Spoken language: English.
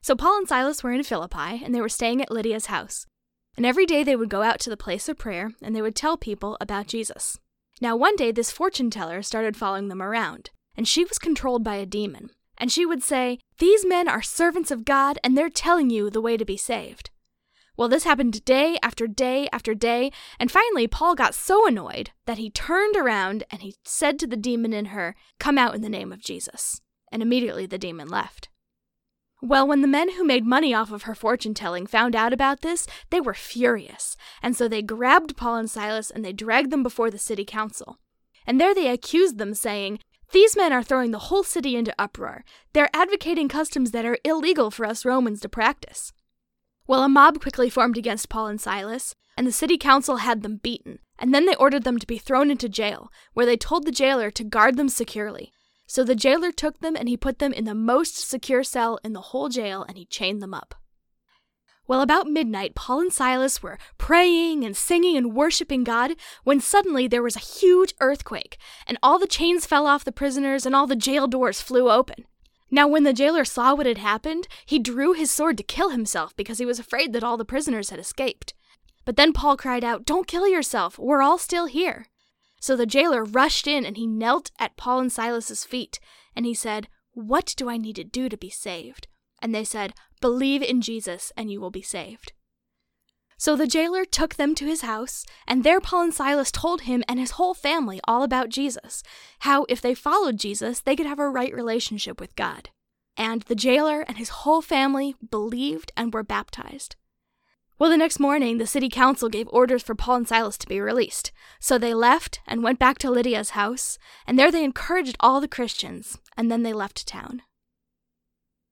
So Paul and Silas were in Philippi, and they were staying at Lydia's house. And every day they would go out to the place of prayer, and they would tell people about Jesus. Now one day this fortune teller started following them around, and she was controlled by a demon. And she would say, "These men are servants of God, and they're telling you the way to be saved." Well, this happened day after day after day, and finally Paul got so annoyed that he turned around and he said to the demon in her, "Come out in the name of Jesus." And immediately the demon left. Well, when the men who made money off of her fortune-telling found out about this, they were furious, and so they grabbed Paul and Silas and they dragged them before the city council. And there they accused them, saying, "These men are throwing the whole city into uproar. They're advocating customs that are illegal for us Romans to practice." Well, a mob quickly formed against Paul and Silas, and the city council had them beaten, and then they ordered them to be thrown into jail, where they told the jailer to guard them securely. So the jailer took them and he put them in the most secure cell in the whole jail, and he chained them up. Well, about midnight, Paul and Silas were praying and singing and worshiping God when suddenly there was a huge earthquake, and all the chains fell off the prisoners and all the jail doors flew open. Now, when the jailer saw what had happened, he drew his sword to kill himself because he was afraid that all the prisoners had escaped. But then Paul cried out, "Don't kill yourself, we're all still here." So the jailer rushed in and he knelt at Paul and Silas's feet, and he said, "What do I need to do to be saved?" And they said, "Believe in Jesus and you will be saved." So the jailer took them to his house, and there Paul and Silas told him and his whole family all about Jesus, how if they followed Jesus, they could have a right relationship with God. And the jailer and his whole family believed and were baptized. Well, the next morning, the city council gave orders for Paul and Silas to be released. So they left and went back to Lydia's house, and there they encouraged all the Christians, and then they left town.